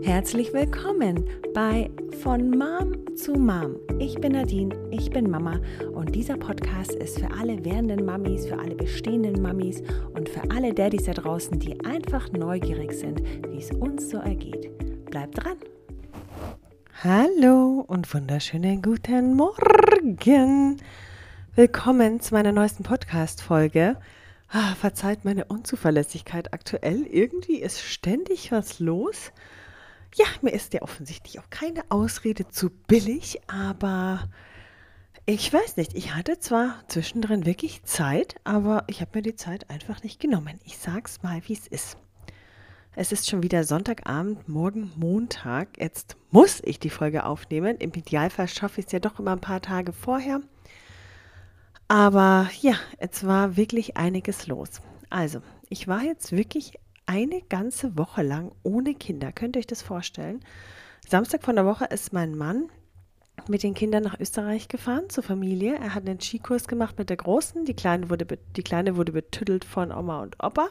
Herzlich willkommen bei Von Mom zu Mom. Ich bin Nadine, ich bin Mama und dieser Podcast ist für alle werdenden Mamis, für alle bestehenden Mamis und für alle Daddys da draußen, die einfach neugierig sind, wie es uns so ergeht. Bleibt dran! Hallo und wunderschönen guten Morgen! Willkommen zu meiner neuesten Podcast-Folge. Verzeiht meine Unzuverlässigkeit aktuell. Irgendwie ist ständig was los. Ja, mir ist ja offensichtlich auch keine Ausrede zu billig, aber ich weiß nicht. Ich hatte zwar zwischendrin wirklich Zeit, aber ich habe mir die Zeit einfach nicht genommen. Ich sag's mal, wie es ist. Es ist schon wieder Sonntagabend, morgen Montag. Jetzt muss ich die Folge aufnehmen. Im Idealfall schaffe ich es ja doch immer ein paar Tage vorher. Aber ja, es war wirklich einiges los. Also, ich war jetzt wirklich eine ganze Woche lang ohne Kinder. Könnt ihr euch das vorstellen? Samstag von der Woche ist mein Mann mit den Kindern nach Österreich gefahren zur Familie. Er hat einen Skikurs gemacht mit der Großen. Die Kleine wurde betüttelt von Oma und Opa.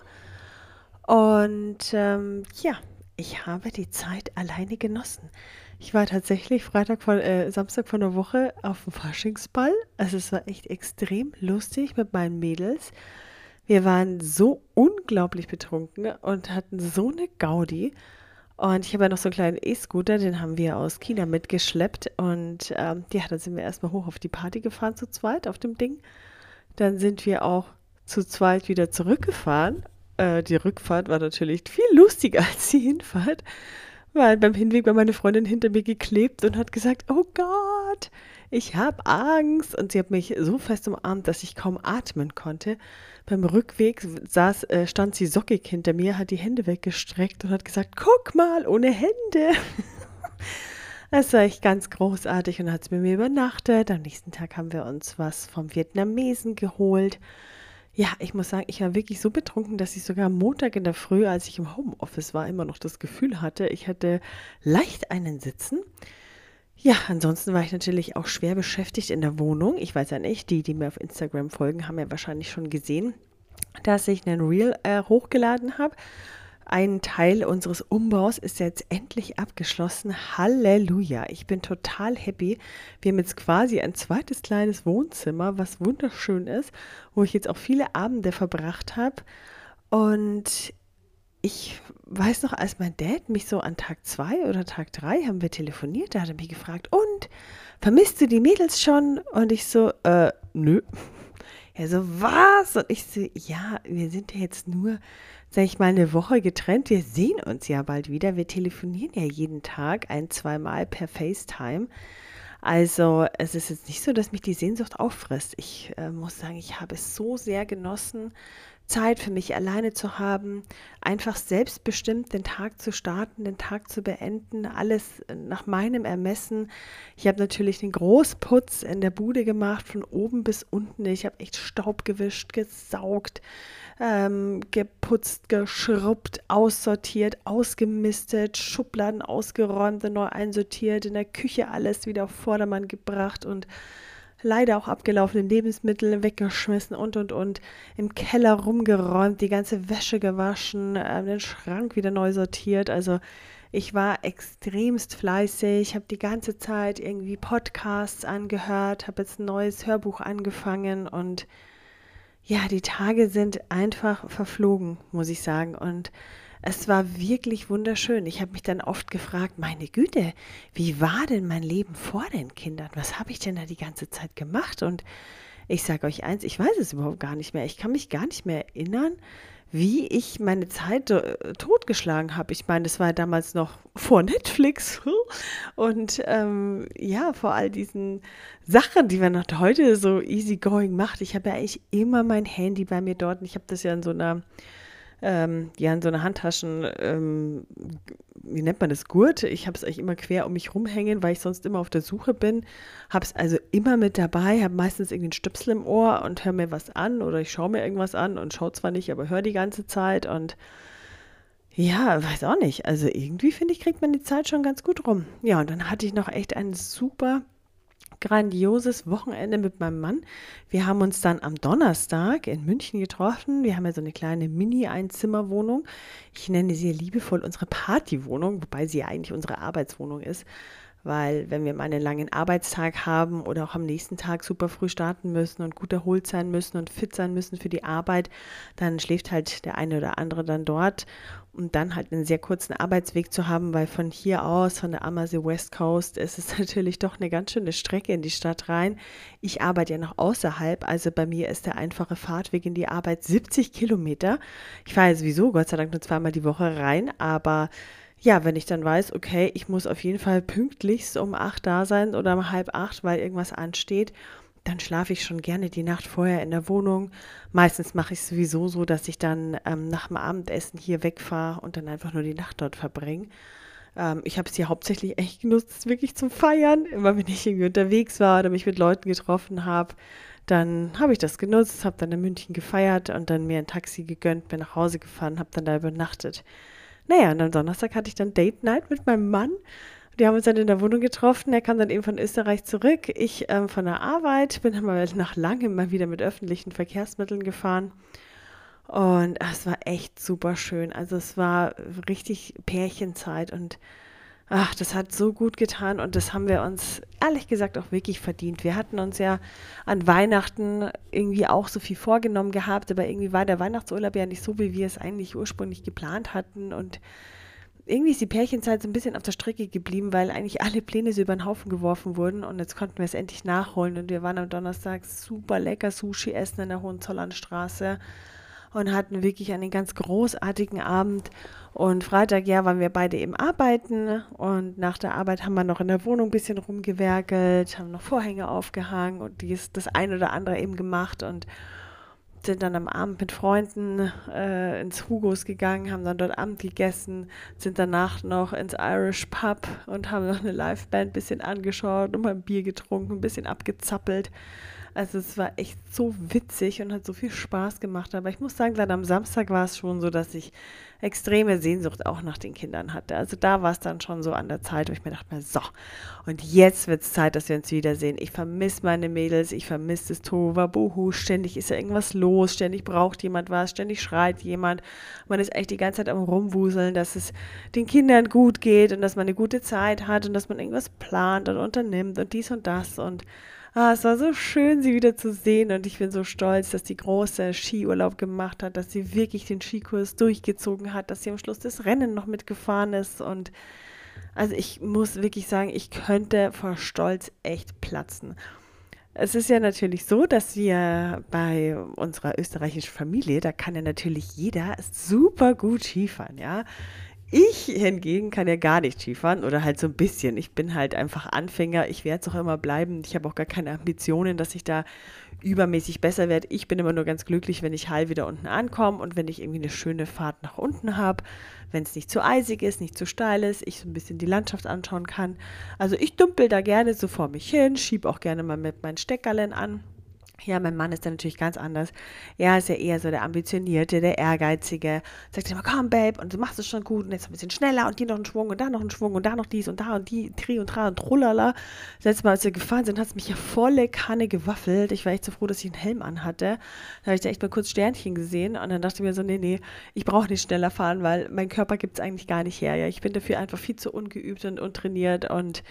Und ja, ich habe die Zeit alleine genossen. Ich war tatsächlich Samstag von der Woche auf dem Faschingsball. Also es war echt extrem lustig mit meinen Mädels. Wir waren so unglaublich betrunken und hatten so eine Gaudi. Und ich habe ja noch so einen kleinen E-Scooter, den haben wir aus China mitgeschleppt. Und ja, dann sind wir erstmal hoch auf die Party gefahren zu zweit auf dem Ding. Dann sind wir auch zu zweit wieder zurückgefahren. Die Rückfahrt war natürlich viel lustiger als die Hinfahrt. Weil beim Hinweg war meine Freundin hinter mir geklebt und hat gesagt, oh Gott, ich habe Angst. Und sie hat mich so fest umarmt, dass ich kaum atmen konnte. Beim Rückweg stand sie sockig hinter mir, hat die Hände weggestreckt und hat gesagt, guck mal, ohne Hände. Das war echt ganz großartig und dann hat sie bei mir übernachtet. Am nächsten Tag haben wir uns was vom Vietnamesen geholt. Ja, ich muss sagen, ich war wirklich so betrunken, dass ich sogar am Montag in der Früh, als ich im Homeoffice war, immer noch das Gefühl hatte, ich hätte leicht einen Sitzen. Ja, ansonsten war ich natürlich auch schwer beschäftigt in der Wohnung. Ich weiß ja nicht, die mir auf Instagram folgen, haben ja wahrscheinlich schon gesehen, dass ich einen Reel hochgeladen habe. Ein Teil unseres Umbaus ist jetzt endlich abgeschlossen. Halleluja, ich bin total happy. Wir haben jetzt quasi ein zweites kleines Wohnzimmer, was wunderschön ist, wo ich jetzt auch viele Abende verbracht habe. Und ich weiß noch, als mein Dad mich so an Tag 2 oder Tag 3 haben wir telefoniert, da hat er mich gefragt, und, vermisst du die Mädels schon? Und ich so, nö. Er so, was? Und ich so, ja, wir sind ja jetzt nur, sag ich mal, eine Woche getrennt. Wir sehen uns ja bald wieder. Wir telefonieren ja jeden Tag 1-2 Mal per FaceTime. Also es ist jetzt nicht so, dass mich die Sehnsucht auffrisst. Ich muss sagen, ich habe es so sehr genossen, Zeit für mich alleine zu haben, einfach selbstbestimmt den Tag zu starten, den Tag zu beenden, alles nach meinem Ermessen. Ich habe natürlich den Großputz in der Bude gemacht, von oben bis unten. Ich habe echt Staub gewischt, gesaugt, geputzt, geschrubbt, aussortiert, ausgemistet, Schubladen ausgeräumt und neu einsortiert, in der Küche alles wieder auf Vordermann gebracht und leider auch abgelaufene Lebensmittel weggeschmissen und. Im Keller rumgeräumt, die ganze Wäsche gewaschen, den Schrank wieder neu sortiert. Also ich war extremst fleißig, habe die ganze Zeit irgendwie Podcasts angehört, habe jetzt ein neues Hörbuch angefangen und ja, die Tage sind einfach verflogen, muss ich sagen. Und es war wirklich wunderschön. Ich habe mich dann oft gefragt, meine Güte, wie war denn mein Leben vor den Kindern? Was habe ich denn da die ganze Zeit gemacht? Und ich sage euch eins, ich weiß es überhaupt gar nicht mehr. Ich kann mich gar nicht mehr erinnern, wie ich meine Zeit totgeschlagen habe. Ich meine, das war ja damals noch vor Netflix und ja, vor all diesen Sachen, die man noch heute so easygoing macht. Ich habe ja eigentlich immer mein Handy bei mir dort und ich habe das ja in so einer Handtaschen, wie nennt man das, Gurt. Ich habe es eigentlich immer quer um mich rumhängen, weil ich sonst immer auf der Suche bin. Habe es also immer mit dabei, habe meistens irgendwie einen Stöpsel im Ohr und höre mir was an oder ich schaue mir irgendwas an und schaue zwar nicht, aber höre die ganze Zeit und ja, weiß auch nicht. Also irgendwie, finde ich, kriegt man die Zeit schon ganz gut rum. Ja, und dann hatte ich noch echt einen super grandioses Wochenende mit meinem Mann. Wir haben uns dann am Donnerstag in München getroffen. Wir haben ja so eine kleine Mini-Einzimmerwohnung. Ich nenne sie liebevoll unsere Partywohnung, wobei sie ja eigentlich unsere Arbeitswohnung ist. Weil wenn wir mal einen langen Arbeitstag haben oder auch am nächsten Tag super früh starten müssen und gut erholt sein müssen und fit sein müssen für die Arbeit, dann schläft halt der eine oder andere dann dort. Und dann halt einen sehr kurzen Arbeitsweg zu haben, weil von hier aus, von der Ammersee West Coast, ist es natürlich doch eine ganz schöne Strecke in die Stadt rein. Ich arbeite ja noch außerhalb, also bei mir ist der einfache Fahrtweg in die Arbeit 70 Kilometer. Ich fahre ja sowieso Gott sei Dank nur zweimal die Woche rein, aber ja, wenn ich dann weiß, okay, ich muss auf jeden Fall pünktlichst um 8 da sein oder um halb 8, weil irgendwas ansteht, dann schlafe ich schon gerne die Nacht vorher in der Wohnung. Meistens mache ich es sowieso so, dass ich dann nach dem Abendessen hier wegfahre und dann einfach nur die Nacht dort verbringe. Ich habe es hier hauptsächlich echt genutzt, wirklich zum Feiern. Immer wenn ich irgendwie unterwegs war oder mich mit Leuten getroffen habe, dann habe ich das genutzt, habe dann in München gefeiert und dann mir ein Taxi gegönnt, bin nach Hause gefahren, habe dann da übernachtet. Naja, und am Donnerstag hatte ich dann Date Night mit meinem Mann. Die haben uns dann in der Wohnung getroffen. Er kam dann eben von Österreich zurück. Ich von der Arbeit. Bin dann mal nach langem mal wieder mit öffentlichen Verkehrsmitteln gefahren. Und es war echt super schön. Also es war richtig Pärchenzeit und ach, das hat so gut getan und das haben wir uns ehrlich gesagt auch wirklich verdient. Wir hatten uns ja an Weihnachten irgendwie auch so viel vorgenommen gehabt, aber irgendwie war der Weihnachtsurlaub ja nicht so, wie wir es eigentlich ursprünglich geplant hatten und irgendwie ist die Pärchenzeit so ein bisschen auf der Strecke geblieben, weil eigentlich alle Pläne so über den Haufen geworfen wurden und jetzt konnten wir es endlich nachholen und wir waren am Donnerstag super lecker Sushi essen in der Hohenzollernstraße und hatten wirklich einen ganz großartigen Abend. Und Freitag, ja, waren wir beide eben arbeiten und nach der Arbeit haben wir noch in der Wohnung ein bisschen rumgewerkelt, haben noch Vorhänge aufgehangen und das ein oder andere eben gemacht und sind dann am Abend mit Freunden ins Hugos gegangen, haben dann dort Abend gegessen, sind danach noch ins Irish Pub und haben noch eine Liveband ein bisschen angeschaut und mal ein Bier getrunken, ein bisschen abgezappelt. Also es war echt so witzig und hat so viel Spaß gemacht. Aber ich muss sagen, dann am Samstag war es schon so, dass ich extreme Sehnsucht auch nach den Kindern hatte. Also da war es dann schon so an der Zeit, wo ich mir dachte, so, und jetzt wird es Zeit, dass wir uns wiedersehen. Ich vermisse meine Mädels, ich vermisse das Tohuwabohu. Ständig ist ja irgendwas los, ständig braucht jemand was, ständig schreit jemand. Man ist echt die ganze Zeit am Rumwuseln, dass es den Kindern gut geht und dass man eine gute Zeit hat und dass man irgendwas plant und unternimmt und dies und das und es war so schön, sie wieder zu sehen und ich bin so stolz, dass die Große Skiurlaub gemacht hat, dass sie wirklich den Skikurs durchgezogen hat, dass sie am Schluss das Rennen noch mitgefahren ist und also ich muss wirklich sagen, ich könnte vor Stolz echt platzen. Es ist ja natürlich so, dass wir bei unserer österreichischen Familie, da kann ja natürlich jeder super gut Skifahren, ja. Ich hingegen kann ja gar nicht Skifahren oder halt so ein bisschen. Ich bin halt einfach Anfänger. Ich werde es auch immer bleiben. Ich habe auch gar keine Ambitionen, dass ich da übermäßig besser werde. Ich bin immer nur ganz glücklich, wenn ich heil wieder unten ankomme und wenn ich irgendwie eine schöne Fahrt nach unten habe, wenn es nicht zu eisig ist, nicht zu steil ist, ich so ein bisschen die Landschaft anschauen kann. Also ich dümpel da gerne so vor mich hin, schiebe auch gerne mal mit meinen Steckerlen an. Ja, mein Mann ist da natürlich ganz anders. Er ist ja eher so der Ambitionierte, der Ehrgeizige. Sagt immer, komm, Babe, und du machst es schon gut und jetzt ein bisschen schneller und hier noch einen Schwung und da noch einen Schwung und da noch dies und da und die, Tri und Tra und Trullala. Das letzte Mal, als wir gefahren sind, hat es mich ja volle Kanne gewaffelt. Ich war echt so froh, dass ich einen Helm anhatte. Da habe ich da echt mal kurz Sternchen gesehen und dann dachte ich mir so, nee, ich brauche nicht schneller fahren, weil mein Körper gibt es eigentlich gar nicht her. Ja, ich bin dafür einfach viel zu ungeübt und untrainiert und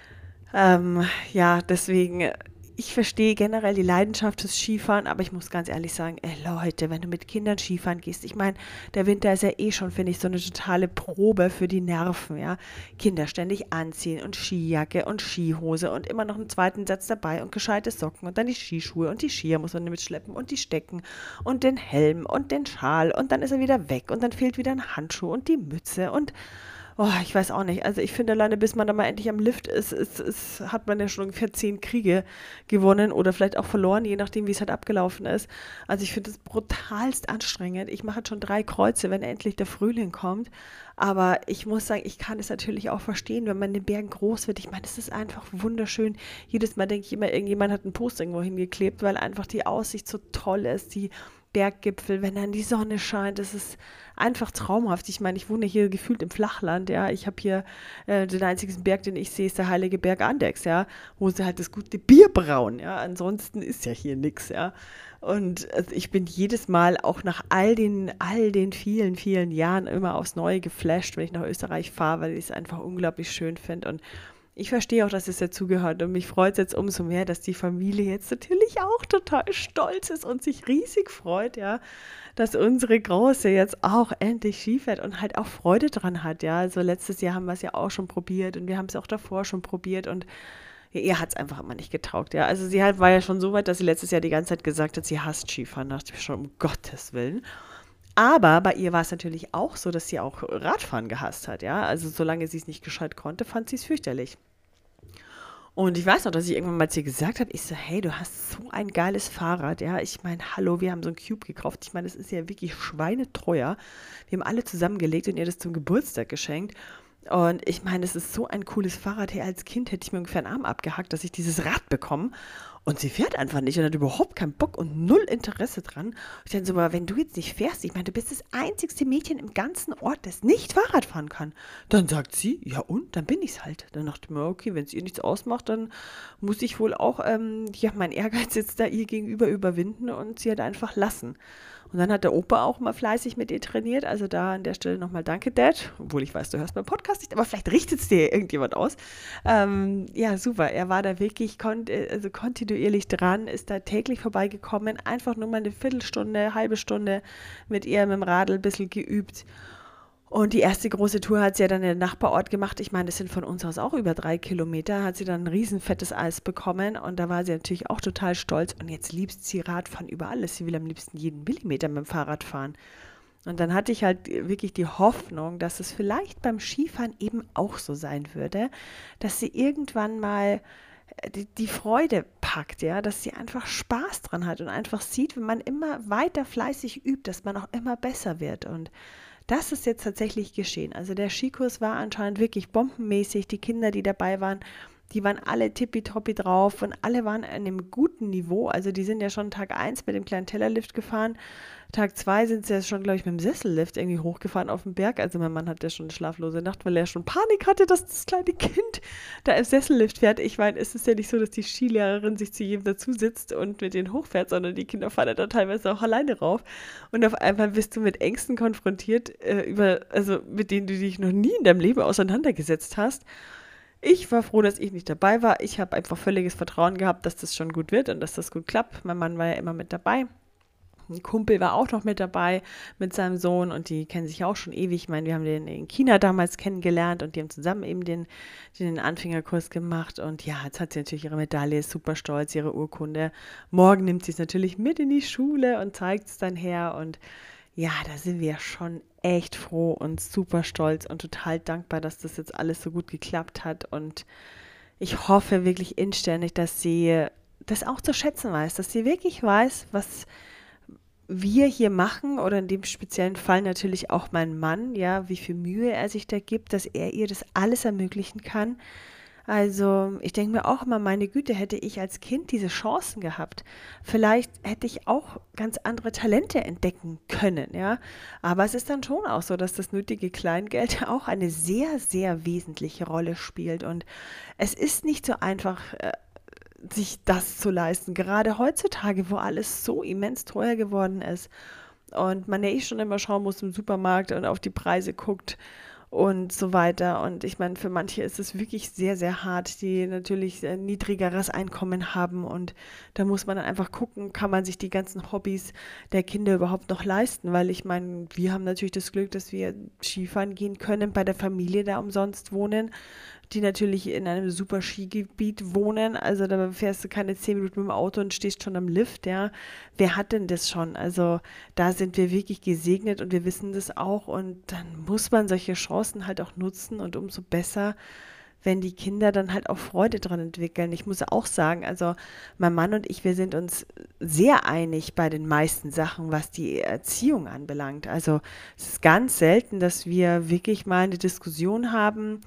ja, deswegen, ich verstehe generell die Leidenschaft des Skifahren, aber ich muss ganz ehrlich sagen, ey Leute, wenn du mit Kindern Skifahren gehst, ich meine, der Winter ist ja eh schon, finde ich, so eine totale Probe für die Nerven, ja. Kinder ständig anziehen und Skijacke und Skihose und immer noch einen zweiten Satz dabei und gescheite Socken und dann die Skischuhe und die Skier muss man mitschleppen und die Stecken und den Helm und den Schal und dann ist er wieder weg und dann fehlt wieder ein Handschuh und die Mütze und oh, ich weiß auch nicht. Also ich finde alleine, bis man da mal endlich am Lift ist, hat man ja schon ungefähr 10 Kriege gewonnen oder vielleicht auch verloren, je nachdem, wie es halt abgelaufen ist. Also ich finde es brutalst anstrengend. Ich mache jetzt schon 3 Kreuze, wenn endlich der Frühling kommt. Aber ich muss sagen, ich kann es natürlich auch verstehen, wenn man in den Bergen groß wird. Ich meine, es ist einfach wunderschön. Jedes Mal denke ich immer, irgendjemand hat einen Poster irgendwo hingeklebt, weil einfach die Aussicht so toll ist. Die Berggipfel, wenn dann die Sonne scheint, das ist einfach traumhaft. Ich meine, ich wohne hier gefühlt im Flachland, ja. Ich habe hier den einzigen Berg, den ich sehe, ist der Heilige Berg Andechs, ja, wo sie halt das gute Bier brauen, ja. Ansonsten ist ja hier nichts, ja. Und also ich bin jedes Mal auch nach all den vielen, vielen Jahren immer aufs Neue geflasht, wenn ich nach Österreich fahre, weil ich es einfach unglaublich schön finde. Und ich verstehe auch, dass es dazugehört. Und mich freut es jetzt umso mehr, dass die Familie jetzt natürlich auch total stolz ist und sich riesig freut, ja, dass unsere Große jetzt auch endlich Ski fährt und halt auch Freude dran hat, ja. Also letztes Jahr haben wir es ja auch schon probiert und wir haben es auch davor schon probiert und ja, ihr hat es einfach immer nicht getaugt, ja. Also sie halt war ja schon so weit, dass sie letztes Jahr die ganze Zeit gesagt hat, sie hasst Skifahren. Da dachte ich mir schon, um Gottes Willen. Aber bei ihr war es natürlich auch so, dass sie auch Radfahren gehasst hat, ja. Also solange sie es nicht gescheit konnte, fand sie es fürchterlich. Und ich weiß noch, dass ich irgendwann mal zu ihr gesagt habe, ich so, hey, du hast so ein geiles Fahrrad, ja. Ich meine, hallo, wir haben so ein Cube gekauft. Ich meine, das ist ja wirklich schweineteuer. Wir haben alle zusammengelegt und ihr das zum Geburtstag geschenkt. Und ich meine, es ist so ein cooles Fahrrad. Hey, als Kind hätte ich mir ungefähr einen Arm abgehackt, dass ich dieses Rad bekomme. Und sie fährt einfach nicht und hat überhaupt keinen Bock und null Interesse dran. Und ich dann so, aber wenn du jetzt nicht fährst, ich meine, du bist das einzigste Mädchen im ganzen Ort, das nicht Fahrrad fahren kann. Dann sagt sie, ja und, dann bin ich's halt. Dann dachte ich mir, okay, wenn es ihr nichts ausmacht, dann muss ich wohl auch ja, meinen Ehrgeiz jetzt da ihr gegenüber überwinden und sie halt einfach lassen. Und dann hat der Opa auch mal fleißig mit ihr trainiert. Also da an der Stelle nochmal danke, Dad. Obwohl ich weiß, du hörst meinen Podcast nicht, aber vielleicht richtet es dir irgendjemand aus. Ja, super. Er war da wirklich also kontinuierlich dran, ist da täglich vorbeigekommen. Einfach nur mal eine Viertelstunde, halbe Stunde mit ihr mit dem Radl ein bisschen geübt. Und die erste große Tour hat sie ja dann in den Nachbarort gemacht. Ich meine, das sind von uns aus auch über 3 Kilometer. Hat sie dann ein riesenfettes Eis bekommen und da war sie natürlich auch total stolz. Und jetzt liebt sie Radfahren über alles. Sie will am liebsten jeden Millimeter mit dem Fahrrad fahren. Und dann hatte ich halt wirklich die Hoffnung, dass es vielleicht beim Skifahren eben auch so sein würde, dass sie irgendwann mal die Freude packt, ja, dass sie einfach Spaß dran hat und einfach sieht, wenn man immer weiter fleißig übt, dass man auch immer besser wird. Und das ist jetzt tatsächlich geschehen. Also der Skikurs war anscheinend wirklich bombenmäßig. Die Kinder, die dabei waren, die waren alle tippitoppi drauf und alle waren an einem guten Niveau. Also die sind ja schon Tag 1 mit dem kleinen Tellerlift gefahren. Tag 2 sind sie ja schon, glaube ich, mit dem Sessellift irgendwie hochgefahren auf den Berg. Also mein Mann hat ja schon eine schlaflose Nacht, weil er schon Panik hatte, dass das kleine Kind da im Sessellift fährt. Ich meine, es ist ja nicht so, dass die Skilehrerin sich zu jedem dazu sitzt und mit denen hochfährt, sondern die Kinder fahren ja da teilweise auch alleine rauf. Und auf einmal bist du mit Ängsten konfrontiert, also mit denen du dich noch nie in deinem Leben auseinandergesetzt hast. Ich war froh, dass ich nicht dabei war. Ich habe einfach völliges Vertrauen gehabt, dass das schon gut wird und dass das gut klappt. Mein Mann war ja immer mit dabei. Ein Kumpel war auch noch mit dabei mit seinem Sohn und die kennen sich ja auch schon ewig. Ich meine, wir haben den in China damals kennengelernt und die haben zusammen eben den Anfängerkurs gemacht. Und ja, jetzt hat sie natürlich ihre Medaille, ist super stolz, ihre Urkunde. Morgen nimmt sie es natürlich mit in die Schule und zeigt es dann her. Und ja, da sind wir schon echt froh und super stolz und total dankbar, dass das jetzt alles so gut geklappt hat. Und ich hoffe wirklich inständig, dass sie das auch zu schätzen weiß, dass sie wirklich weiß, was wir hier machen oder in dem speziellen Fall natürlich auch mein Mann, ja, wie viel Mühe er sich da gibt, dass er ihr das alles ermöglichen kann. Also ich denke mir auch immer, meine Güte, hätte ich als Kind diese Chancen gehabt. Vielleicht hätte ich auch ganz andere Talente entdecken können, ja. Aber es ist dann schon auch so, dass das nötige Kleingeld auch eine sehr, sehr wesentliche Rolle spielt. Und es ist nicht so einfach, sich das zu leisten. Gerade heutzutage, wo alles so immens teuer geworden ist und man ja eh schon immer schauen muss im Supermarkt und auf die Preise guckt und so weiter. Und ich meine, für manche ist es wirklich sehr, sehr hart, die natürlich ein niedrigeres Einkommen haben. Und da muss man dann einfach gucken, kann man sich die ganzen Hobbys der Kinder überhaupt noch leisten? Weil ich meine, wir haben natürlich das Glück, dass wir Skifahren gehen können, bei der Familie da umsonst wohnen, die natürlich in einem super Skigebiet wohnen. Also da fährst du keine 10 Minuten mit dem Auto und stehst schon am Lift, ja. Wer hat denn das schon? Also da sind wir wirklich gesegnet und wir wissen das auch. Und dann muss man solche Chancen halt auch nutzen und umso besser, wenn die Kinder dann halt auch Freude dran entwickeln. Ich muss auch sagen, also mein Mann und ich, wir sind uns sehr einig bei den meisten Sachen, was die Erziehung anbelangt. Also es ist ganz selten, dass wir wirklich mal eine Diskussion haben.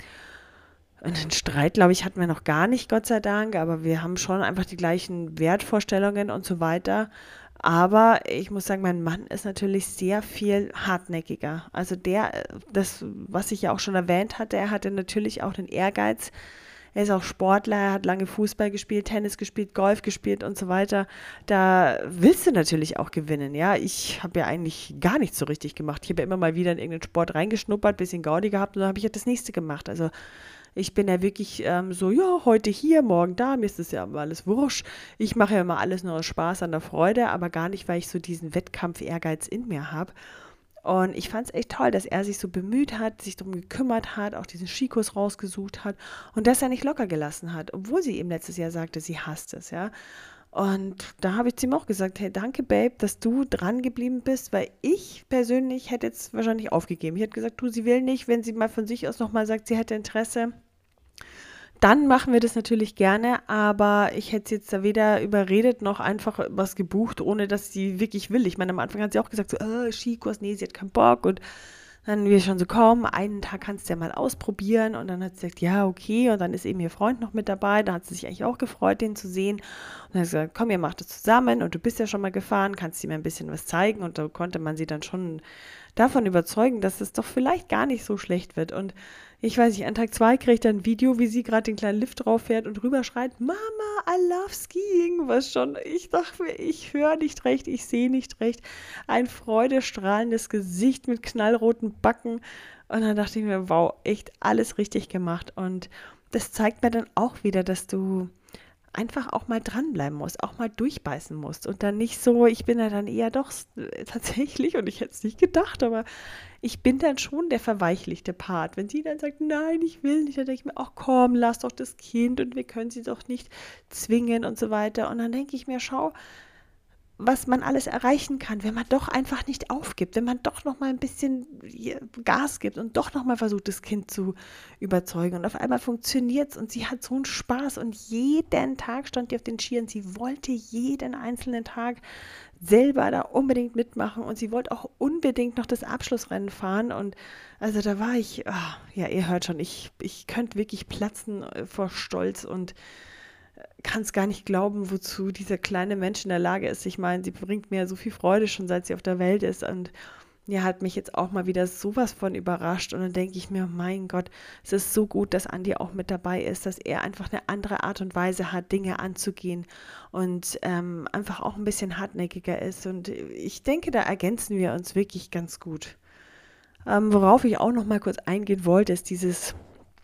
Einen Streit, glaube ich, hatten wir noch gar nicht, Gott sei Dank, aber wir haben schon einfach die gleichen Wertvorstellungen und so weiter. Aber ich muss sagen, mein Mann ist natürlich sehr viel hartnäckiger. Also das, was ich ja auch schon erwähnt hatte, er hatte natürlich auch den Ehrgeiz. Er ist auch Sportler, er hat lange Fußball gespielt, Tennis gespielt, Golf gespielt und so weiter. Da willst du natürlich auch gewinnen, ja. Ich habe ja eigentlich gar nichts so richtig gemacht. Ich habe ja immer mal wieder in irgendeinen Sport reingeschnuppert, bisschen Gaudi gehabt und dann habe ich ja das nächste gemacht. Also ich bin ja wirklich so, ja, heute hier, morgen da, mir ist das ja immer alles wurscht. Ich mache ja immer alles nur aus Spaß an der Freude, aber gar nicht, weil ich so diesen Wettkampf-Ehrgeiz in mir habe. Und ich fand es echt toll, dass er sich so bemüht hat, sich darum gekümmert hat, auch diesen Skikurs rausgesucht hat und dass er nicht locker gelassen hat, obwohl sie ihm letztes Jahr sagte, sie hasst es, ja. Und da habe ich zu ihm auch gesagt, hey, danke, Babe, dass du dran geblieben bist, weil ich persönlich hätte jetzt wahrscheinlich aufgegeben. Ich hätte gesagt, du, sie will nicht, wenn sie mal von sich aus nochmal sagt, sie hätte Interesse, dann machen wir das natürlich gerne, aber ich hätte sie jetzt da weder überredet noch einfach was gebucht, ohne dass sie wirklich will. Ich meine, am Anfang hat sie auch gesagt, so, Skikurs, nee, sie hat keinen Bock und dann wir schon so, komm, einen Tag kannst du ja mal ausprobieren und dann hat sie gesagt, ja, okay und dann ist eben ihr Freund noch mit dabei, da hat sie sich eigentlich auch gefreut, den zu sehen und dann hat sie gesagt, komm, ihr macht das zusammen und du bist ja schon mal gefahren, kannst ihm ein bisschen was zeigen und da konnte man sie dann schon davon überzeugen, dass es doch vielleicht gar nicht so schlecht wird und ich weiß nicht, an Tag 2 kriege ich dann ein Video, wie sie gerade den kleinen Lift drauf fährt und rüber schreit, Mama, I love skiing, was schon, ich dachte mir, ich höre nicht recht, ich sehe nicht recht, ein freudestrahlendes Gesicht mit knallroten Backen und dann dachte ich mir, wow, echt alles richtig gemacht und das zeigt mir dann auch wieder, dass du einfach auch mal dranbleiben musst, auch mal durchbeißen musst und dann nicht so, ich bin ja dann eher doch tatsächlich, und ich hätte es nicht gedacht, aber ich bin dann schon der verweichlichte Part. Wenn sie dann sagt, nein, ich will nicht, dann denke ich mir, ach komm, lass doch das Kind und wir können sie doch nicht zwingen und so weiter. Und dann denke ich mir, schau, was man alles erreichen kann, wenn man doch einfach nicht aufgibt, wenn man doch noch mal ein bisschen Gas gibt und doch noch mal versucht, das Kind zu überzeugen. Und auf einmal funktioniert es und sie hat so einen Spaß und jeden Tag stand die auf den Skiern. Sie wollte jeden einzelnen Tag selber da unbedingt mitmachen und sie wollte auch unbedingt noch das Abschlussrennen fahren. Und also da war ich, ja, ihr hört schon, ich könnte wirklich platzen vor Stolz und kann es gar nicht glauben, wozu dieser kleine Mensch in der Lage ist. Ich meine, sie bringt mir so viel Freude schon, seit sie auf der Welt ist und ja, hat mich jetzt auch mal wieder sowas von überrascht und dann denke ich mir, mein Gott, es ist so gut, dass Andi auch mit dabei ist, dass er einfach eine andere Art und Weise hat, Dinge anzugehen und einfach auch ein bisschen hartnäckiger ist und ich denke, da ergänzen wir uns wirklich ganz gut. Worauf ich auch noch mal kurz eingehen wollte, ist dieses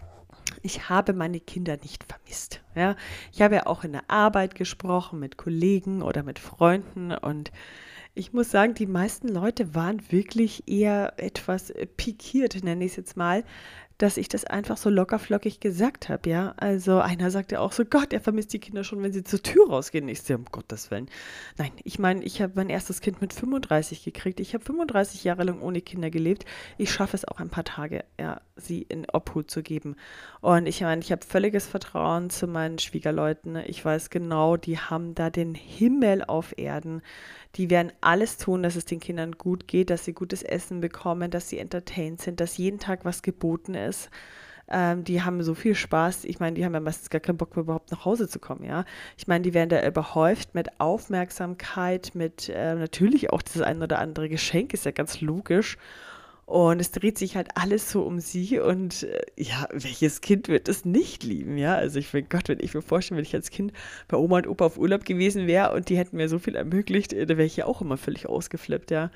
ich habe meine Kinder nicht vermisst. Ja, ich habe ja auch in der Arbeit gesprochen mit Kollegen oder mit Freunden und ich muss sagen, die meisten Leute waren wirklich eher etwas pikiert, nenne ich es jetzt mal, dass ich das einfach so lockerflockig gesagt habe, ja. Also einer sagte auch so, Gott, er vermisst die Kinder schon, wenn sie zur Tür rausgehen. Ich sehe, um Gottes Willen. Nein, ich meine, ich habe mein erstes Kind mit 35 gekriegt. Ich habe 35 Jahre lang ohne Kinder gelebt. Ich schaffe es auch ein paar Tage, ja, sie in Obhut zu geben. Und ich meine, ich habe völliges Vertrauen zu meinen Schwiegerleuten. Ich weiß genau, die haben da den Himmel auf Erden. Die werden alles tun, dass es den Kindern gut geht, dass sie gutes Essen bekommen, dass sie entertained sind, dass jeden Tag was geboten ist. Die haben so viel Spaß. Ich meine, die haben ja meistens gar keinen Bock mehr, überhaupt nach Hause zu kommen, ja. Ich meine, die werden da überhäuft mit Aufmerksamkeit, mit natürlich auch das ein oder andere Geschenk, ist ja ganz logisch. Und es dreht sich halt alles so um sie und ja, welches Kind wird es nicht lieben, ja? Also ich mein Gott, wenn ich mir vorstelle, wenn ich als Kind bei Oma und Opa auf Urlaub gewesen wäre und die hätten mir so viel ermöglicht, da wäre ich ja auch immer völlig ausgeflippt, ja.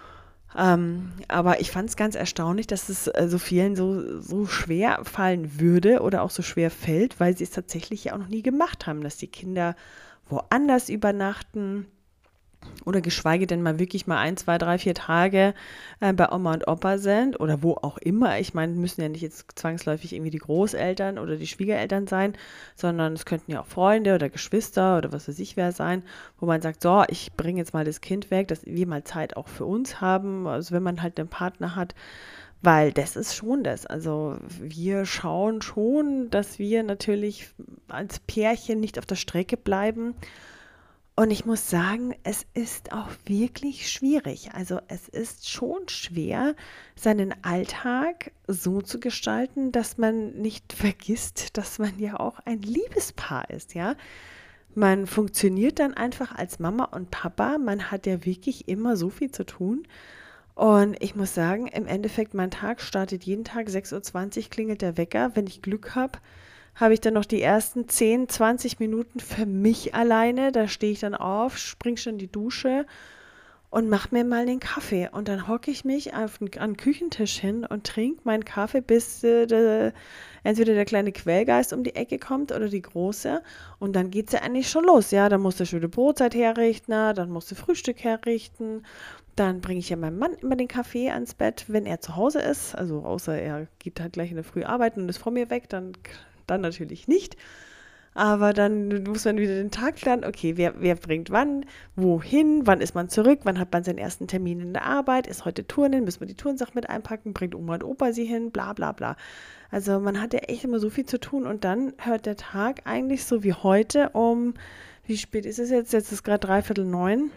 Aber ich fand es ganz erstaunlich, dass es so vielen so schwer fallen würde oder auch so schwer fällt, weil sie es tatsächlich ja auch noch nie gemacht haben, dass die Kinder woanders übernachten oder geschweige denn mal wirklich mal 1, 2, 3, 4 Tage bei Oma und Opa sind oder wo auch immer. Ich meine, müssen ja nicht jetzt zwangsläufig irgendwie die Großeltern oder die Schwiegereltern sein, sondern es könnten ja auch Freunde oder Geschwister oder was weiß ich wer sein, wo man sagt, so, ich bringe jetzt mal das Kind weg, dass wir mal Zeit auch für uns haben, also wenn man halt einen Partner hat, weil das ist schon das. Also wir schauen schon, dass wir natürlich als Pärchen nicht auf der Strecke bleiben, und ich muss sagen, es ist auch wirklich schwierig. Also es ist schon schwer, seinen Alltag so zu gestalten, dass man nicht vergisst, dass man ja auch ein Liebespaar ist, ja. Man funktioniert dann einfach als Mama und Papa. Man hat ja wirklich immer so viel zu tun. Und ich muss sagen, im Endeffekt, mein Tag startet jeden Tag 6:20 Uhr, klingelt der Wecker. Wenn ich Glück habe ich dann noch die ersten 10, 20 Minuten für mich alleine. Da stehe ich dann auf, springe schon in die Dusche und mache mir mal den Kaffee. Und dann hocke ich mich an den Küchentisch hin und trinke meinen Kaffee, bis entweder der kleine Quellgeist um die Ecke kommt oder die große. Und dann geht es ja eigentlich schon los. Ja, dann musst du schon die Brotzeit herrichten, dann musst du Frühstück herrichten. Dann bringe ich ja meinem Mann immer den Kaffee ans Bett, wenn er zu Hause ist. Also außer er geht halt gleich in der Früh arbeiten und ist vor mir weg, dann natürlich nicht. Aber dann muss man wieder den Tag planen, okay, wer bringt wann, wohin, wann ist man zurück, wann hat man seinen ersten Termin in der Arbeit, ist heute Turnen, müssen wir die Turnsachen mit einpacken, bringt Oma und Opa sie hin, bla bla bla. Also man hat ja echt immer so viel zu tun und dann hört der Tag eigentlich so wie heute wie spät ist es jetzt? Jetzt ist gerade 8:45.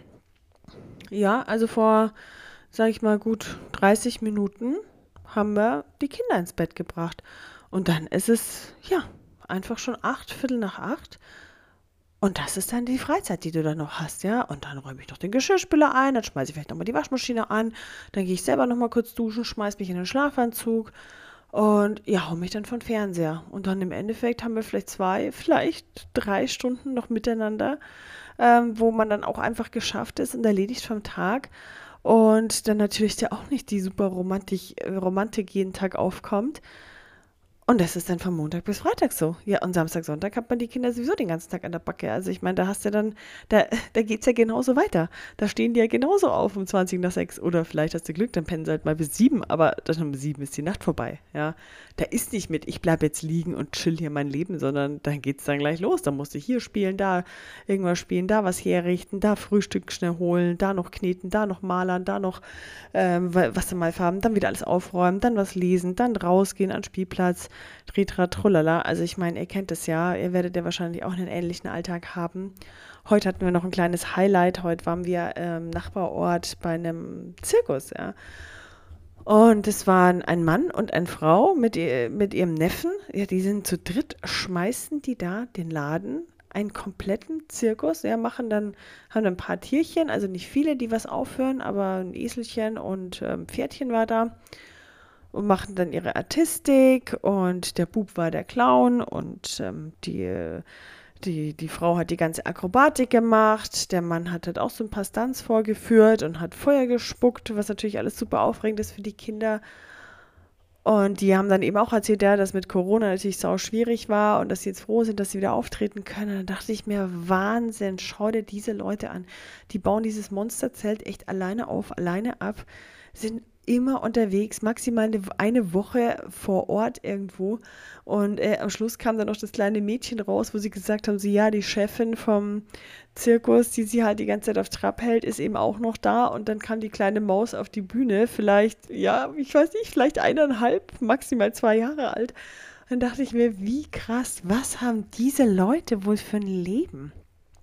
Ja, also vor, sag ich mal, gut 30 Minuten haben wir die Kinder ins Bett gebracht. Und dann ist es, ja, einfach schon 8, Viertel nach 8. Und das ist dann die Freizeit, die du dann noch hast, ja. Und dann räume ich noch den Geschirrspüler ein, dann schmeiße ich vielleicht nochmal die Waschmaschine an, dann gehe ich selber nochmal kurz duschen, schmeiße mich in den Schlafanzug und ja, hau mich dann von Fernseher. Und dann im Endeffekt haben wir vielleicht 2, vielleicht 3 Stunden noch miteinander, wo man dann auch einfach geschafft ist und erledigt vom Tag. Und dann natürlich ja auch nicht die super Romantik jeden Tag aufkommt. Und das ist dann von Montag bis Freitag so. Ja, und Samstag, Sonntag hat man die Kinder sowieso den ganzen Tag an der Backe. Also ich meine, da hast du dann, da geht's ja genauso weiter. Da stehen die ja genauso auf um 20 nach 6. Oder vielleicht hast du Glück, dann pennen sie halt mal bis 7. Aber dann um 7 ist die Nacht vorbei. Ja, da ist nicht mit, ich bleib jetzt liegen und chill hier mein Leben, sondern dann geht's dann gleich los. Da musst du hier spielen, da irgendwas spielen, da was herrichten, da Frühstück schnell holen, da noch kneten, da noch malern, da noch was mal farben, dann wieder alles aufräumen, dann was lesen, dann rausgehen an den Spielplatz. Tritra, trullala. Also ich meine, ihr kennt es ja, ihr werdet ja wahrscheinlich auch einen ähnlichen Alltag haben. Heute hatten wir noch ein kleines Highlight. Heute waren wir im Nachbarort bei einem Zirkus, ja. Und es waren ein Mann und eine Frau mit ihrem Neffen. Ja, die sind zu dritt, schmeißen die da den Laden, einen kompletten Zirkus. Ja, haben dann ein paar Tierchen, also nicht viele, die was aufhören, aber ein Eselchen und Pferdchen war da und machen dann ihre Artistik und der Bub war der Clown und die Frau hat die ganze Akrobatik gemacht, der Mann hat halt auch so ein paar Stunts vorgeführt und hat Feuer gespuckt, was natürlich alles super aufregend ist für die Kinder. Und die haben dann eben auch erzählt, ja, dass mit Corona natürlich sau schwierig war und dass sie jetzt froh sind, dass sie wieder auftreten können. Und dann dachte ich mir, Wahnsinn, schau dir diese Leute an. Die bauen dieses Monsterzelt echt alleine auf, alleine ab, sind immer unterwegs, maximal eine Woche vor Ort irgendwo. Und am Schluss kam dann noch das kleine Mädchen raus, wo sie gesagt haben, sie, ja, die Chefin vom Zirkus, die sie halt die ganze Zeit auf Trab hält, ist eben auch noch da. Und dann kam die kleine Maus auf die Bühne, vielleicht, ja, ich weiß nicht, vielleicht 1,5, maximal 2 Jahre alt. Dann dachte ich mir, wie krass, was haben diese Leute wohl für ein Leben?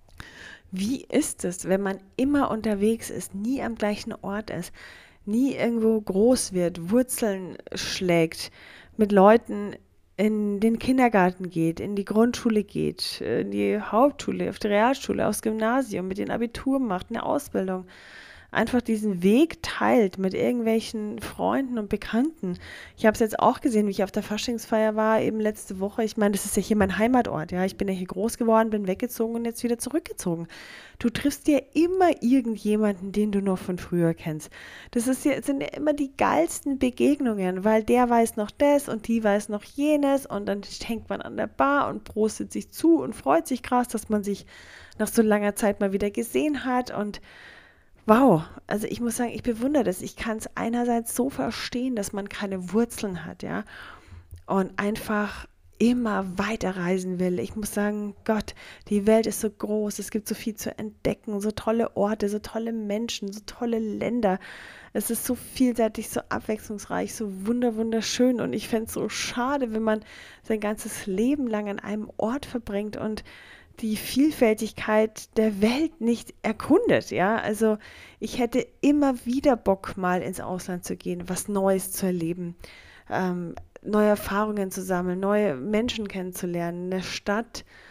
Wie ist es, wenn man immer unterwegs ist, nie am gleichen Ort ist, nie irgendwo groß wird, Wurzeln schlägt, mit Leuten in den Kindergarten geht, in die Grundschule geht, in die Hauptschule, auf die Realschule, aufs Gymnasium, mit den Abitur macht, eine Ausbildung, einfach diesen Weg teilt mit irgendwelchen Freunden und Bekannten. Ich habe es jetzt auch gesehen, wie ich auf der Faschingsfeier war, eben letzte Woche. Ich meine, das ist ja hier mein Heimatort, ja. Ich bin ja hier groß geworden, bin weggezogen und jetzt wieder zurückgezogen. Du triffst dir immer irgendjemanden, den du noch von früher kennst. Sind ja immer die geilsten Begegnungen, weil der weiß noch das und die weiß noch jenes und dann hängt man an der Bar und prostet sich zu und freut sich krass, dass man sich nach so langer Zeit mal wieder gesehen hat und wow, also ich muss sagen, ich bewundere das. Ich kann es einerseits so verstehen, dass man keine Wurzeln hat, ja, und einfach immer weiterreisen will. Ich muss sagen, Gott, die Welt ist so groß, es gibt so viel zu entdecken, so tolle Orte, so tolle Menschen, so tolle Länder. Es ist so vielseitig, so abwechslungsreich, so wunderschön und ich fände es so schade, wenn man sein ganzes Leben lang an einem Ort verbringt und die Vielfältigkeit der Welt nicht erkundet, ja. Also ich hätte immer wieder Bock, mal ins Ausland zu gehen, was Neues zu erleben, neue Erfahrungen zu sammeln, neue Menschen kennenzulernen, eine Stadt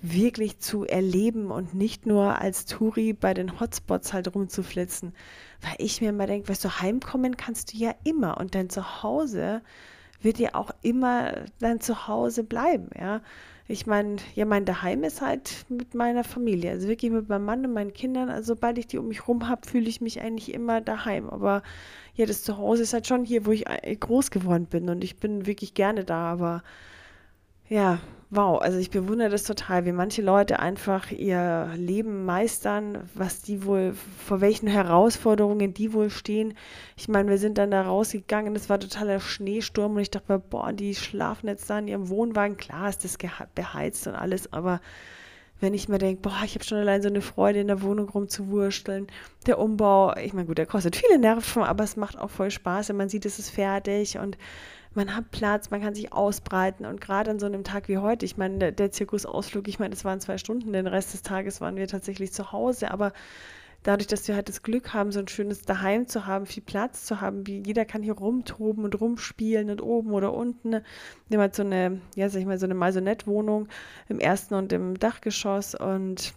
wirklich zu erleben und nicht nur als Touri bei den Hotspots halt rumzuflitzen. Weil ich mir immer denke, weißt du, heimkommen kannst du ja immer und dein Zuhause wird ja auch immer dein Zuhause bleiben, ja. Ich meine, ja, mein Daheim ist halt mit meiner Familie, also wirklich mit meinem Mann und meinen Kindern. Also sobald ich die um mich rum habe, fühle ich mich eigentlich immer daheim. Aber ja, das Zuhause ist halt schon hier, wo ich groß geworden bin und ich bin wirklich gerne da. Aber ja, wow, also ich bewundere das total, wie manche Leute einfach ihr Leben meistern, was die wohl, vor welchen Herausforderungen die wohl stehen. Ich meine, wir sind dann da rausgegangen, es war totaler Schneesturm und ich dachte mir, boah, die schlafen jetzt da in ihrem Wohnwagen. Klar ist das beheizt und alles, aber wenn ich mir denke, boah, ich habe schon allein so eine Freude in der Wohnung rumzuwursteln. Der Umbau, ich meine, gut, der kostet viele Nerven, aber es macht auch voll Spaß, wenn man sieht, es ist fertig und man hat Platz, man kann sich ausbreiten und gerade an so einem Tag wie heute, ich meine, der Zirkusausflug, ich meine, es waren 2 Stunden, den Rest des Tages waren wir tatsächlich zu Hause, aber dadurch, dass wir halt das Glück haben, so ein schönes Daheim zu haben, viel Platz zu haben, wie jeder kann hier rumtoben und rumspielen und oben oder unten. Wir haben halt so eine, ja, sag ich mal, so eine Maisonette-Wohnung im ersten und im Dachgeschoss und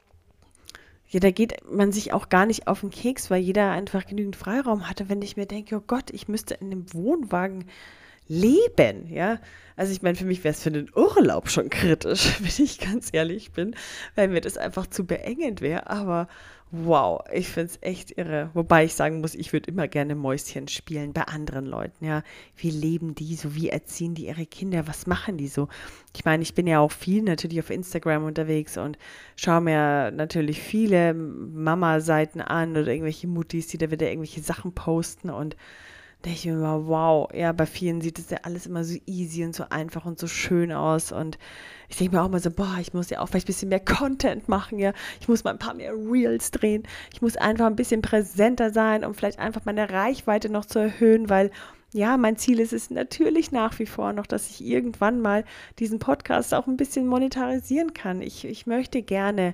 ja, da geht man sich auch gar nicht auf den Keks, weil jeder einfach genügend Freiraum hatte. Wenn ich mir denke, oh Gott, ich müsste in einem Wohnwagen leben, ja. Also ich meine, für mich wäre es für den Urlaub schon kritisch, wenn ich ganz ehrlich bin, weil mir das einfach zu beengend wäre. Aber wow, ich finde es echt irre. Wobei ich sagen muss, ich würde immer gerne Mäuschen spielen bei anderen Leuten, ja. Wie leben die so? Wie erziehen die ihre Kinder? Was machen die so? Ich meine, ich bin ja auch viel natürlich auf Instagram unterwegs und schaue mir natürlich viele Mama-Seiten an oder irgendwelche Muttis, die da wieder irgendwelche Sachen posten und denke ich mir immer, wow, ja, bei vielen sieht es ja alles immer so easy und so einfach und so schön aus und ich denke mir auch mal so, boah, ich muss ja auch vielleicht ein bisschen mehr Content machen, ja, ich muss mal ein paar mehr Reels drehen, ich muss einfach ein bisschen präsenter sein, um vielleicht einfach meine Reichweite noch zu erhöhen, weil ja, mein Ziel ist es natürlich nach wie vor noch, dass ich irgendwann mal diesen Podcast auch ein bisschen monetarisieren kann. Ich möchte gerne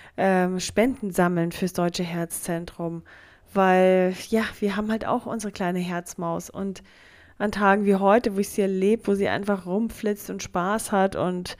Spenden sammeln fürs Deutsche Herzzentrum, weil ja, wir haben halt auch unsere kleine Herzmaus und an Tagen wie heute, wo ich sie erlebe, wo sie einfach rumflitzt und Spaß hat und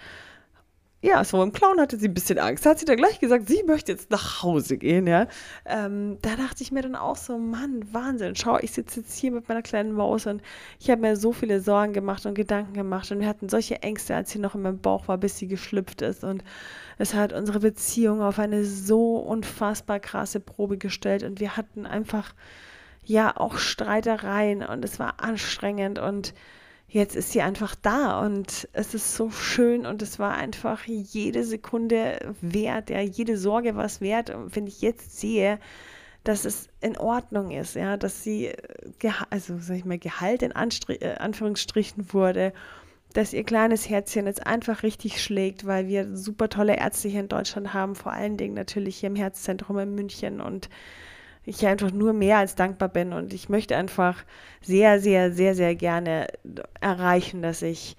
ja, so im Clown hatte sie ein bisschen Angst. Da hat sie dann gleich gesagt, sie möchte jetzt nach Hause gehen, ja. Da dachte ich mir dann auch so, Mann, Wahnsinn. Schau, ich sitze jetzt hier mit meiner kleinen Maus und ich habe mir so viele Sorgen gemacht und Gedanken gemacht und wir hatten solche Ängste, als sie noch in meinem Bauch war, bis sie geschlüpft ist und es hat unsere Beziehung auf eine so unfassbar krasse Probe gestellt und wir hatten einfach, ja, auch Streitereien und es war anstrengend und jetzt ist sie einfach da und es ist so schön und es war einfach jede Sekunde wert, ja, jede Sorge war es wert. Und wenn ich jetzt sehe, dass es in Ordnung ist, ja, dass sie, also sag ich mal, Gehalt in Anführungsstrichen wurde, dass ihr kleines Herzchen jetzt einfach richtig schlägt, weil wir super tolle Ärzte hier in Deutschland haben, vor allen Dingen natürlich hier im Herzzentrum in München und ich einfach nur mehr als dankbar bin und ich möchte einfach sehr, sehr, sehr, sehr gerne erreichen, dass ich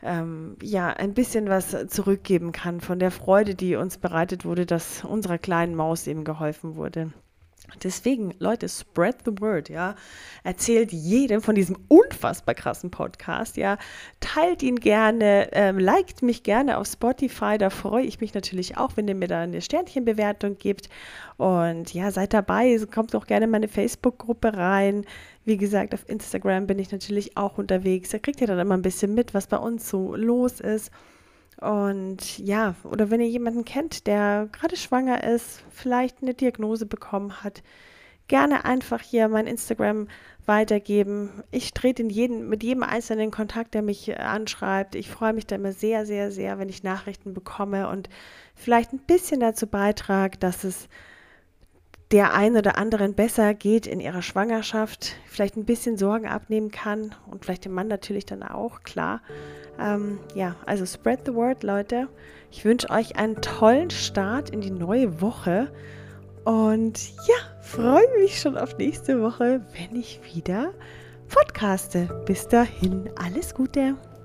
ja ein bisschen was zurückgeben kann von der Freude, die uns bereitet wurde, dass unserer kleinen Maus eben geholfen wurde. Deswegen, Leute, spread the word, ja. Erzählt jedem von diesem unfassbar krassen Podcast, ja. Teilt ihn gerne, liked mich gerne auf Spotify, da freue ich mich natürlich auch, wenn ihr mir da eine Sternchenbewertung gebt. Und ja, seid dabei, kommt auch gerne in meine Facebook-Gruppe rein. Wie gesagt, auf Instagram bin ich natürlich auch unterwegs. Da kriegt ihr dann immer ein bisschen mit, was bei uns so los ist. Und ja, oder wenn ihr jemanden kennt, der gerade schwanger ist, vielleicht eine Diagnose bekommen hat, gerne einfach hier mein Instagram weitergeben. Ich trete mit jedem einzelnen Kontakt, der mich anschreibt. Ich freue mich da immer sehr, sehr, sehr, wenn ich Nachrichten bekomme und vielleicht ein bisschen dazu beitrage, dass es der einen oder anderen besser geht in ihrer Schwangerschaft, vielleicht ein bisschen Sorgen abnehmen kann und vielleicht dem Mann natürlich dann auch, klar. Ja, also spread the word, Leute. Ich wünsche euch einen tollen Start in die neue Woche und ja, freue mich schon auf nächste Woche, wenn ich wieder podcaste. Bis dahin, alles Gute.